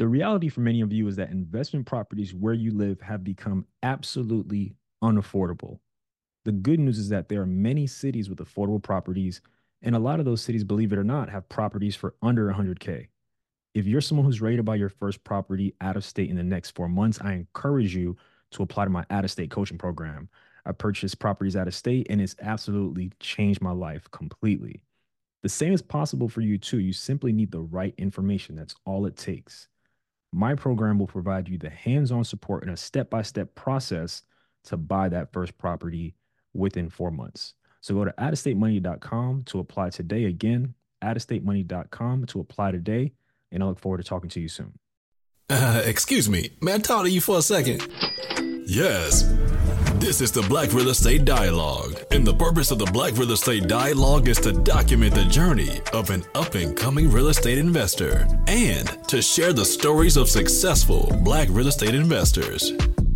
The reality for many of you is that investment properties where you live have become absolutely unaffordable. The good news is that there are many cities with affordable properties, and a lot of those cities, believe it or not, have properties for under 100K. If you're someone who's ready to buy your first property out of state in the next 4 months, I encourage you to apply to my out of state coaching program. I purchased properties out of state and it's absolutely changed my life completely. The same is possible for you too. You simply need the right information. That's all it takes. My program will provide you the hands on support and a step by step process to buy that first property within 4 months. So go to outofstatemoney.com to apply today. Again, outofstatemoney.com to apply today. And I look forward to talking to you soon. Excuse me, may I talk to you for a second? Yes. This is the Black Real Estate Dialogue, and the purpose of the Black Real Estate Dialogue is to document the journey of an up-and-coming real estate investor and to share the stories of successful Black real estate investors.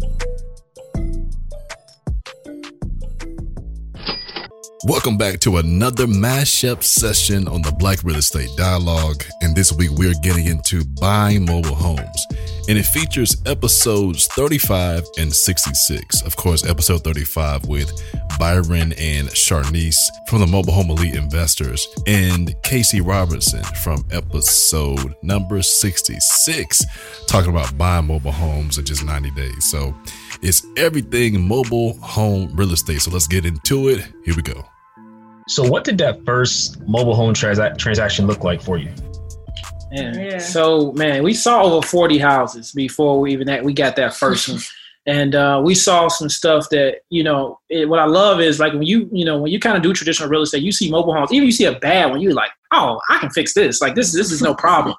Welcome back to another mashup session on the Black Real Estate Dialogue, and this week we're getting into buying mobile homes, and it features episodes 35 and 66. Of course, episode 35 with Byron and Sharnice from the Mobile Home Elite Investors, and Casey Robertson from episode number 66, talking about buying mobile homes in just 90 days. So it's everything mobile home real estate. So let's get into it. Here we go. So what did that first mobile home transaction look like for you? Yeah. So, man, we saw over 40 houses before we got that first one. And we saw some stuff that, what I love is like when you kind of do traditional real estate, you see mobile homes, even you see a bad one, you're like, oh, I can fix this. Like this is no problem.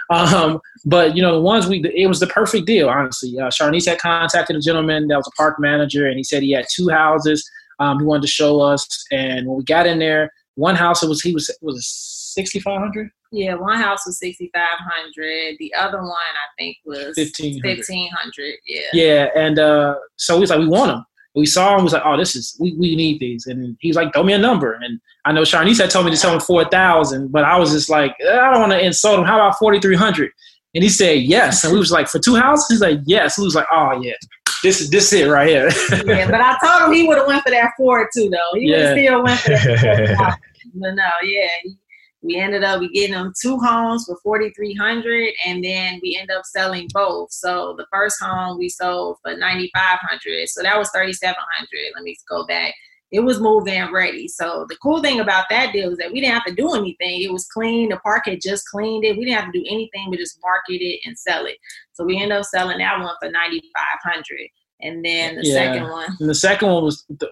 But the ones it was the perfect deal, honestly. Sharnice had contacted a gentleman that was a park manager, and he said he had two houses. He wanted to show us, and when we got in there, one house was it 6,500? Yeah, one house was 6,500. The other one I think was 1,500. Yeah. Yeah, and so we was like, we want them. We saw him. We was like, oh, we need these, and he was like, throw me a number. And I know Sharnice had told me to tell him 4,000, but I was just like, I don't want to insult him. How about 4,300? And he said yes, and we was like, for two houses? He's like, yes. And we was like, oh yeah. This is it right here. Yeah, but I told him he would have went for that 4 too, though. He would have still went for that 4. But no, yeah, we ended up getting them two homes for 4,300, and then we ended up selling both. So the first home we sold for 9,500, so that was 3,700. Let me go back. It was move-in ready. So the cool thing about that deal is that we didn't have to do anything. It was clean. The park had just cleaned it. We didn't have to do anything but just market it and sell it. So we ended up selling that one for 9,500. And then the second one. And the second one was the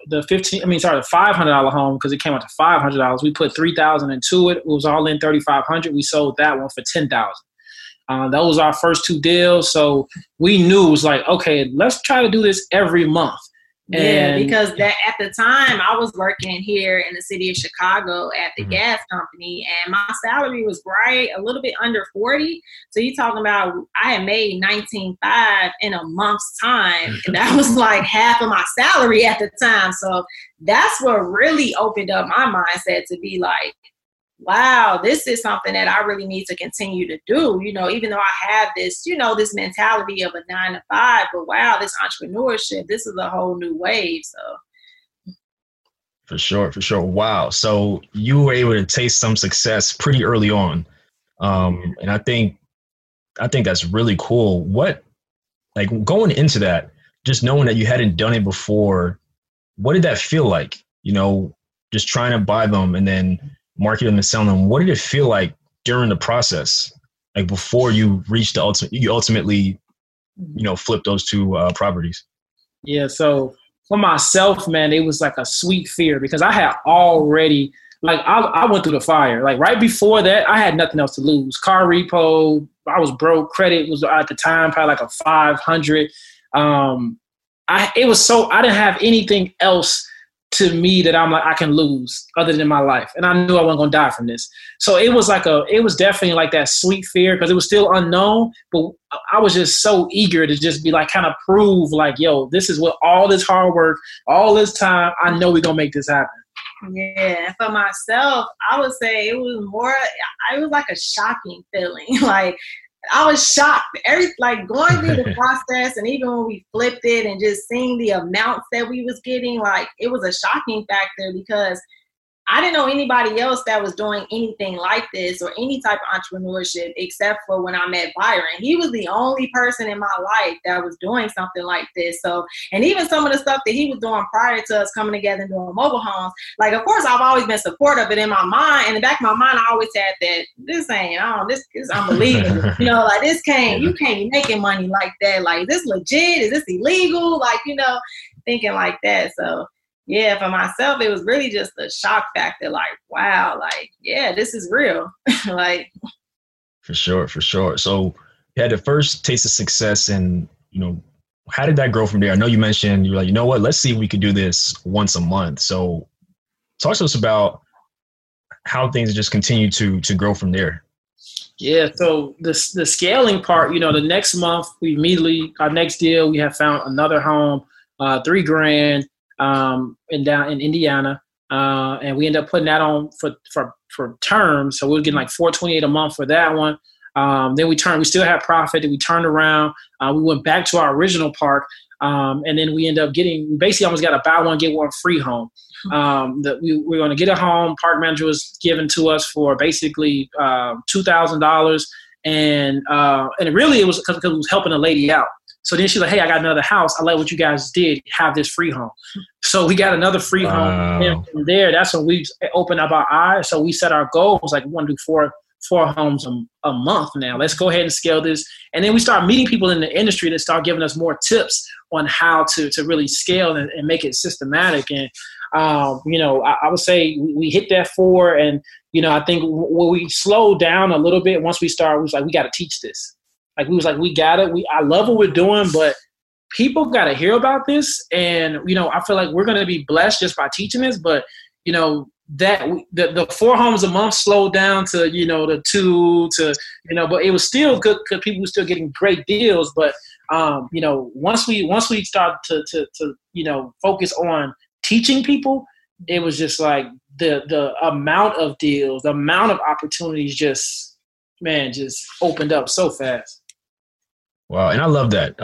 $500 home, because it came out to $500. We put $3,000 into it. It was all in $3,500. We sold that one for $10,000. That was our first two deals. So we knew it was like, okay, let's try to do this every month. Yeah, because that at the time I was working here in the city of Chicago at the gas company, and my salary was right a little bit under 40. So you're talking about I had made 19.5 in a month's time, and that was like half of my salary at the time. So that's what really opened up my mindset to be like, wow, this is something that I really need to continue to do. Even though I have this, this mentality of a 9 to 5, but wow, this entrepreneurship, this is a whole new wave. So. For sure. Wow. So you were able to taste some success pretty early on. And I think that's really cool. What, like going into that, just knowing that you hadn't done it before, what did that feel like? Just trying to buy them and then market them and sell them. What did it feel like during the process? Like before you reached the ultimate, you ultimately, flipped those two properties. Yeah. So for myself, man, it was like a sweet fear, because I had already, I went through the fire. Like right before that, I had nothing else to lose. Car repo, I was broke. Credit was at the time probably like a 500. I didn't have anything else to me that I'm like, I can lose other than my life. And I knew I wasn't going to die from this. So it was definitely like that sweet fear, because it was still unknown, but I was just so eager to just be like, kind of prove like, yo, this is what all this hard work, all this time, I know we're going to make this happen. Yeah. For myself, I would say it was like a shocking feeling. Like, I was shocked. Going through the process, and even when we flipped it and just seeing the amounts that we was getting, like, it was a shocking factor because I didn't know anybody else that was doing anything like this or any type of entrepreneurship except for when I met Byron. He was the only person in my life that was doing something like this. So, and even some of the stuff that he was doing prior to us coming together and doing mobile homes, like, of course, I've always been supportive, but in my mind, in the back of my mind, I always had that this is unbelievable. Like, you can't be making money like that. Like, is this legit? Is this illegal? Like, thinking like that. So, yeah, for myself, it was really just a shock factor. Like, wow, like, yeah, this is real. Like, for sure. So you had the first taste of success, and how did that grow from there? I know you mentioned you're like, you know what, let's see if we could do this once a month. So talk to us about how things just continue to grow from there. Yeah, so the scaling part, the next month our next deal, we have found another home, $3,000. Down in Indiana, and we ended up putting that on for terms. So we were getting like $428 a month for that one. Then we still had profit. Then we turned around. We went back to our original park, and then we ended up we basically almost got a buy one get one free home. That we were going to get a home. Park manager was given to us for basically $2,000, and really it was because it was helping a lady out. So then she's like, hey, I got another house. I like what you guys did. Have this free home. So we got another free home. And from there, that's when we opened up our eyes. So we set our goals, like, we want to do four homes a month now. Let's go ahead and scale this. And then we start meeting people in the industry that start giving us more tips on how to really scale and make it systematic. And, I would say we hit that 4. And, I think when we slowed down a little bit, once we started, we was like, we got to teach this. Like, we was like, we got it. I love what we're doing, but people got to hear about this. And, I feel like we're going to be blessed just by teaching this. But, the 4 homes a month slowed down to, the 2 to, but it was still good because people were still getting great deals. But, once we start to focus on teaching people, it was just like the amount of deals, the amount of opportunities just opened up so fast. Wow. And I love that.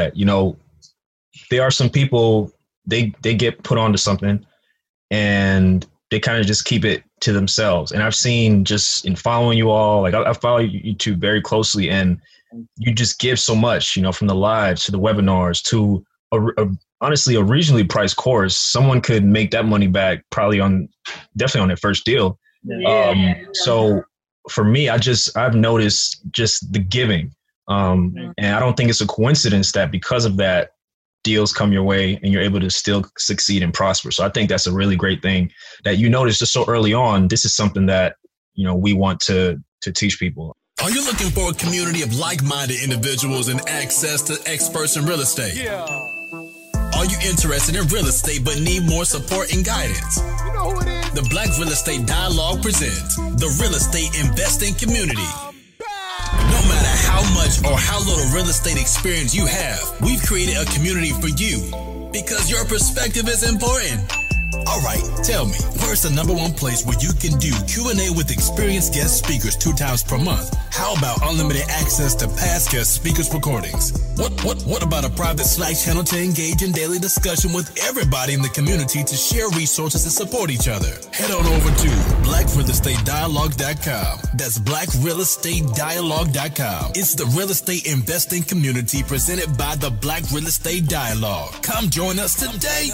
There are some people, they get put onto something and they kind of just keep it to themselves. And I've seen, just in following you all, like, I follow you two very closely, and you just give so much, from the lives to the webinars to honestly a reasonably priced course. Someone could make that money back definitely on their first deal. Yeah. So for me, I've noticed just the giving. And I don't think it's a coincidence that because of that, deals come your way and you're able to still succeed and prosper. So I think that's a really great thing that you noticed just so early on. This is something that, we want to teach people. Are you looking for a community of like-minded individuals and access to experts in real estate? Yeah. Are you interested in real estate but need more support and guidance? You know who it is? The Black Real Estate Dialogue presents the Real Estate Investing Community. No matter how much or how little real estate experience you have, we've created a community for you because your perspective is important. All right, tell me, where's the number one place where you can do Q&A with experienced guest speakers 2 times per month? How about unlimited access to past guest speakers' recordings? What about a private Slack channel to engage in daily discussion with everybody in the community to share resources and support each other? Head on over to blackrealestatedialogue.com. That's blackrealestatedialogue.com. It's the real estate investing community presented by the Black Real Estate Dialogue. Come join us today.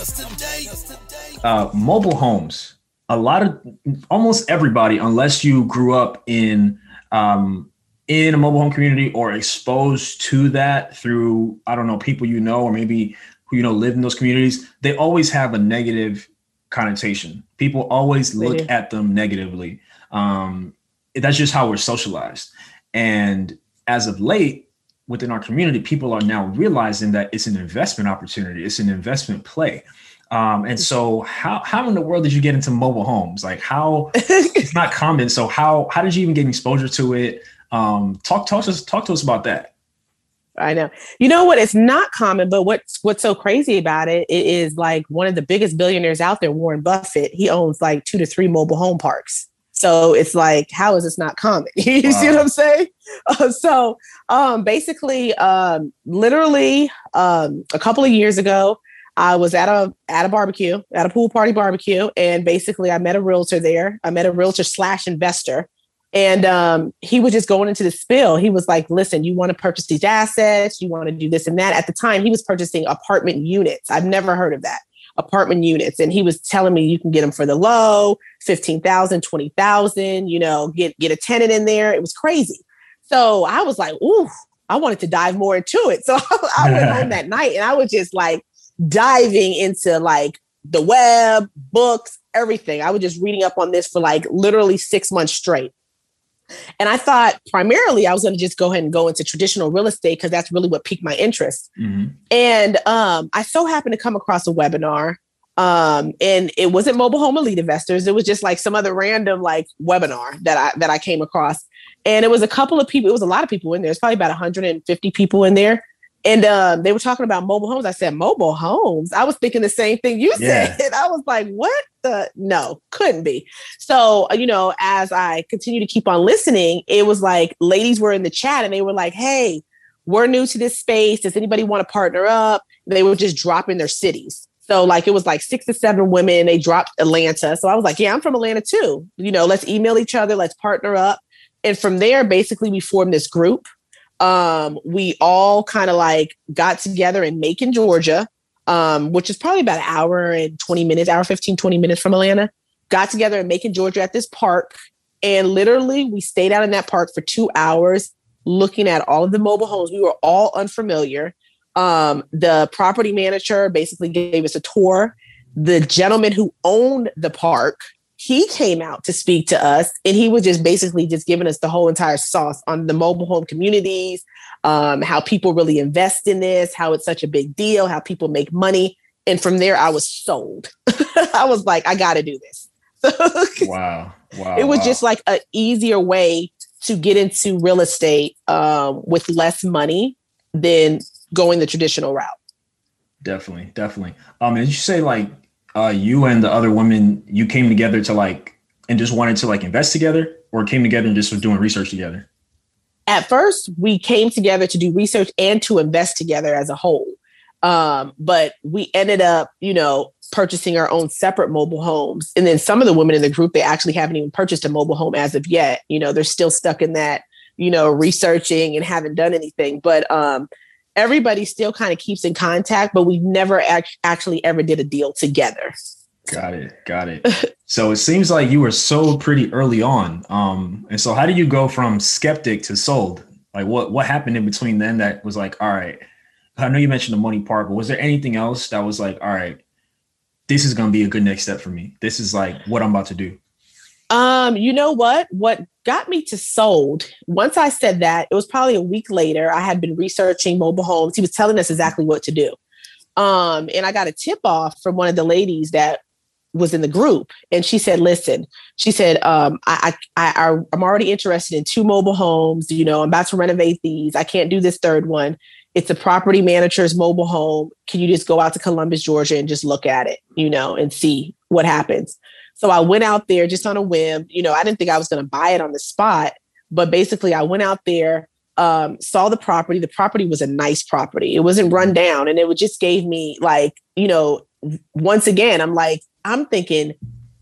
Mobile homes. Almost everybody, unless you grew up in a mobile home community or exposed to that through, I don't know, people or maybe who live in those communities, they always have a negative connotation. People always look at them negatively. That's just how we're socialized. And as of late, within our community, people are now realizing that it's an investment opportunity. It's an investment play. And so how in the world did you get into mobile homes? Like, how it's not common. So how did you even get exposure to it? Talk to us about that. I know. You know what? It's not common, but what's so crazy about it is, like, one of the biggest billionaires out there, Warren Buffett, he owns like 2 to 3 mobile home parks. So it's like, how is this not common? You see what I'm saying? Basically, literally a couple of years ago, I was at a barbecue, at a pool party barbecue. And basically I met a realtor there. I met a realtor / investor. And he was just going into the spill. He was like, listen, you want to purchase these assets. You want to do this and that. At the time, he was purchasing apartment units. I've never heard of that. Apartment units. And he was telling me you can get them for the low, 15,000, 20,000, get a tenant in there. It was crazy. So I was like, ooh, I wanted to dive more into it. So I went home that night and I was just like diving into like the web, books, everything. I was just reading up on this for like literally 6 months straight. And I thought primarily I was going to just go ahead and go into traditional real estate because that's really what piqued my interest. Mm-hmm. And I so happened to come across a webinar and it wasn't Mobile Home Elite Investors. It was just like some other random like webinar that I came across. And it was a couple of people. It was a lot of people in there. It's probably about 150 people in there. And they were talking about mobile homes. I said, mobile homes? I was thinking the same thing you said. I was like, what the? No, couldn't be. So, as I continue to keep on listening, it was like ladies were in the chat and they were like, hey, we're new to this space. Does anybody want to partner up? They were just dropping their cities. So like, it was like 6 to 7 women. They dropped Atlanta. So I was like, yeah, I'm from Atlanta too. Let's email each other. Let's partner up. And from there, basically we formed this group. We all kind of like got together in Macon, Georgia, which is probably about an hour and 20 minutes, hour 15, 20 minutes from Atlanta. Got together in Macon, Georgia at this park. And literally we stayed out in that park for 2 hours looking at all of the mobile homes. We were all unfamiliar. The property manager basically gave us a tour. The gentleman who owned the park, he came out to speak to us and he was just basically just giving us the whole entire sauce on the mobile home communities, how people really invest in this, how it's such a big deal, how people make money. And from there, I was sold. I was like, I got to do this. Wow. It was just like an easier way to get into real estate with less money than going the traditional route. Definitely. Did you say like, you and the other women, you came together to like, and just wanted to like invest together, or came together and just was doing research together? At first, we came together to do research and to invest together as a whole. But we ended up, purchasing our own separate mobile homes. And then some of the women in the group, they actually haven't even purchased a mobile home as of yet. They're still stuck in that, researching and haven't done anything. But everybody still kind of keeps in contact, but we never actually ever did a deal together. Got it. So it seems like you were sold pretty early on. And so how do you go from skeptic to sold? Like what happened in between then that was like, all right, I know you mentioned the money part, but was there anything else that was like, all right, this is going to be a good next step for me? This is like what I'm about to do. You know what got me to sold, once I said that, it was probably a week later, I had been researching mobile homes. He was telling us exactly what to do. And I got a tip off from one of the ladies that was in the group. And she said, listen, I'm already interested in 2 mobile homes. I'm about to renovate these. I can't do this third one. It's a property manager's mobile home. Can you just go out to Columbus, Georgia and just look at it, and see what happens? So I went out there just on a whim. I didn't think I was going to buy it on the spot, but basically I went out there, saw the property. The property was a nice property. It wasn't run down. And it just gave me like, once again, I'm thinking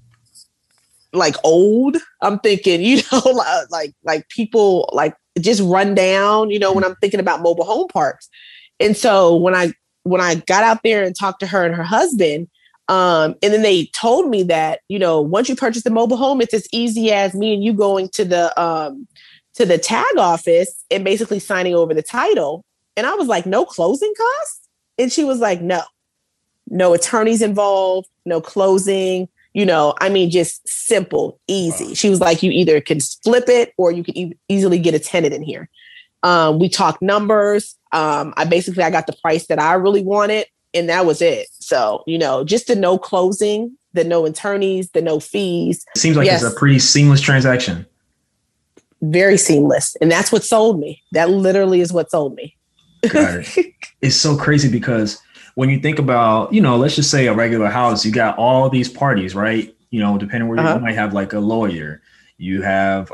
like old. I'm thinking, like people like just run down, when I'm thinking about mobile home parks. And so when I got out there and talked to her and her husband, and then they told me that, once you purchase the mobile home, it's as easy as me and you going to the tag office and basically signing over the title. And I was like, no closing costs? And she was like, no attorneys involved, no closing, just simple, easy. Wow. She was like, you either can flip it or you can easily get a tenant in here. We talked numbers. I got the price that I really wanted. And that was it. So, just the no closing, the no attorneys, the no fees. It seems like It's a pretty seamless transaction. Very seamless. And that's what sold me. That literally is what sold me. Got it. It's so crazy because when you think about, let's just say a regular house, you got all these parties, right? Depending where you might have like a lawyer, You have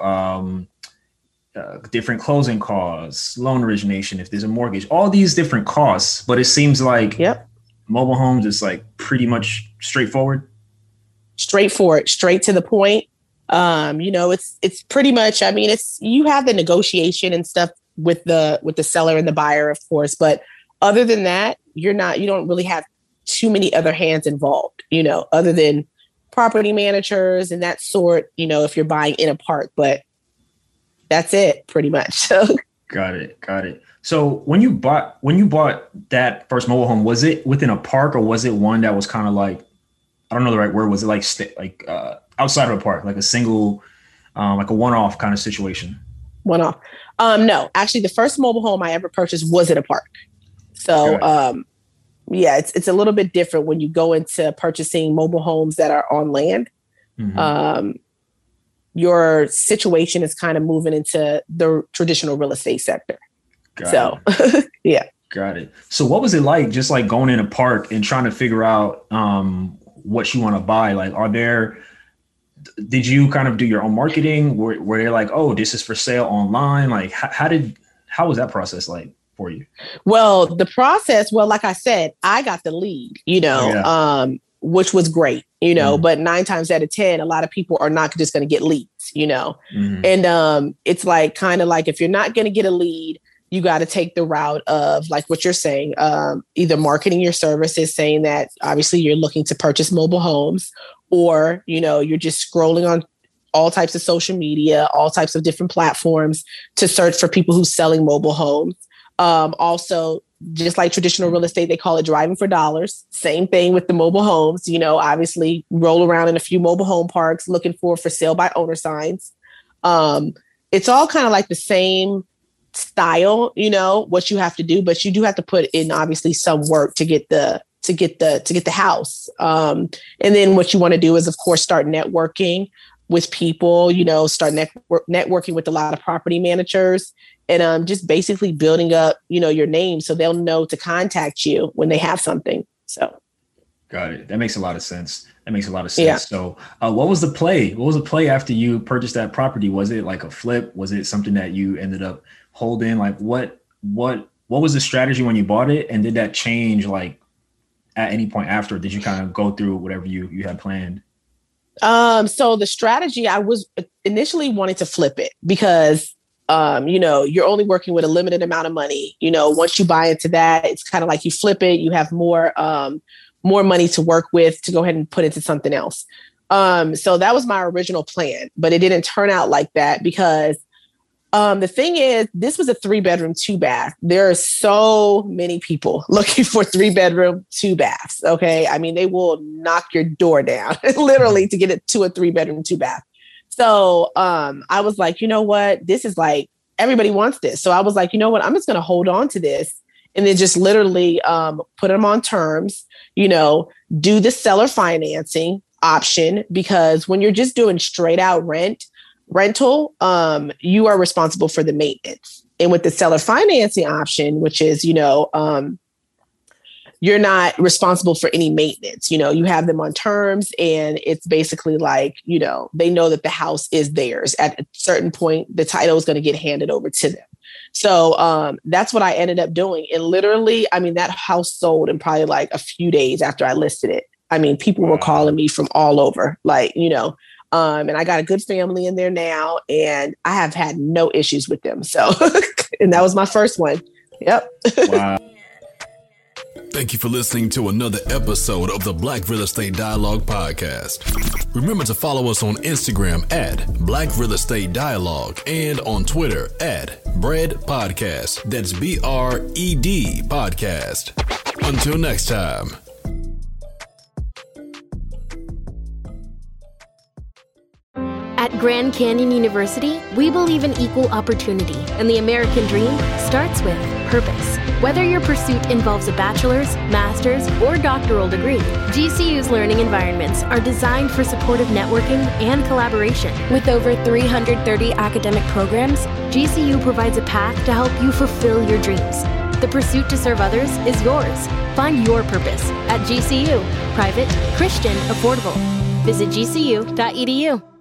different closing costs, loan origination, if there's a mortgage, all these different costs. But it seems like mobile homes is like pretty much straightforward. Straightforward, straight to the point. It's pretty much, I mean, you have the negotiation and stuff with the seller and the buyer, of course. But other than that, you don't really have too many other hands involved, other than property managers and that sort, if you're buying in a park, but that's it pretty much. Got it. So when you bought that first mobile home, was it within a park or was it one that was kind of like, I don't know the right word. Was it like outside of a park, like a single, like a one-off kind of situation? One-off. No, actually the first mobile home I ever purchased was in a park. So, it's a little bit different when you go into purchasing mobile homes that are on land. Mm-hmm. Your situation is kind of moving into the traditional real estate sector. Got it. So what was it like just like going in a park and trying to figure out what you want to buy? Like, did you kind of do your own marketing where they're like, oh, this is for sale online? Like how was that process like for you? Well, the process, like I said, I got the lead, which was great, but 9 times out of 10, a lot of people are not just going to get leads, mm-hmm. And it's like, kind of like, if you're not going to get a lead, you got to take the route of like what you're saying, either marketing your services, saying that obviously you're looking to purchase mobile homes, or, you're just scrolling on all types of social media, all types of different platforms to search for people who's selling mobile homes. Also, just like traditional real estate, they call it driving for dollars. Same thing with the mobile homes, obviously roll around in a few mobile home parks looking for sale by owner signs. It's all kind of like the same style, what you have to do, but you do have to put in obviously some work to get the house. And then what you want to do is, of course, start networking with people, start networking with a lot of property managers, and just basically building up, your name so they'll know to contact you when they have something. So. Got it. That makes a lot of sense. Yeah. So what was the play? What was the play after you purchased that property? Was it like a flip? Was it something that you ended up holding? Like what was the strategy when you bought it? And did that change like at any point after? Did you kind of go through whatever you had planned? So the strategy, I was initially wanting to flip it because, you're only working with a limited amount of money. Once you buy into that, it's kind of like you flip it, you have more money to work with to go ahead and put into something else. So that was my original plan, but it didn't turn out like that because the thing is, this was a 3-bedroom, 2-bath. There are so many people looking for 3-bedroom, 2 baths. Okay. I mean, they will knock your door down literally to get it to a 3-bedroom, 2-bath. So I was like, you know what? This is like, everybody wants this. So I was like, you know what? I'm just going to hold on to this and then just literally put them on terms, do the seller financing option, because when you're just doing straight out rental, you are responsible for the maintenance. And with the seller financing option, which is, you're not responsible for any maintenance. You have them on terms, and it's basically like, they know that the house is theirs. At a certain point, the title is going to get handed over to them. So that's what I ended up doing. And literally, I mean, that house sold in probably like a few days after I listed it. I mean, people were calling me from all over, like, and I got a good family in there now, and I have had no issues with them. So, and that was my first one. Yep. Wow. Thank you for listening to another episode of the Black Real Estate Dialogue podcast. Remember to follow us on Instagram at Black Real Estate Dialogue and on Twitter at Bread Podcast. That's BRED Podcast. Until next time. At Grand Canyon University, we believe in equal opportunity, and the American dream starts with purpose. Whether your pursuit involves a bachelor's, master's, or doctoral degree, GCU's learning environments are designed for supportive networking and collaboration. With over 330 academic programs, GCU provides a path to help you fulfill your dreams. The pursuit to serve others is yours. Find your purpose at GCU. Private, Christian, affordable. Visit gcu.edu.